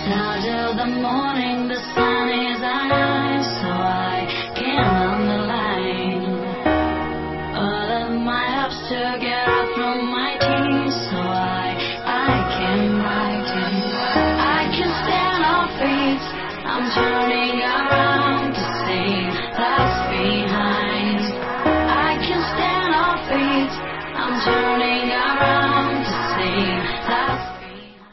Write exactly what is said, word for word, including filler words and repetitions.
Down till the morning, the sun is high, so I can run the line. All of my ups to get up from my teens, so I I can write it. I can stand on feet. I'm trying.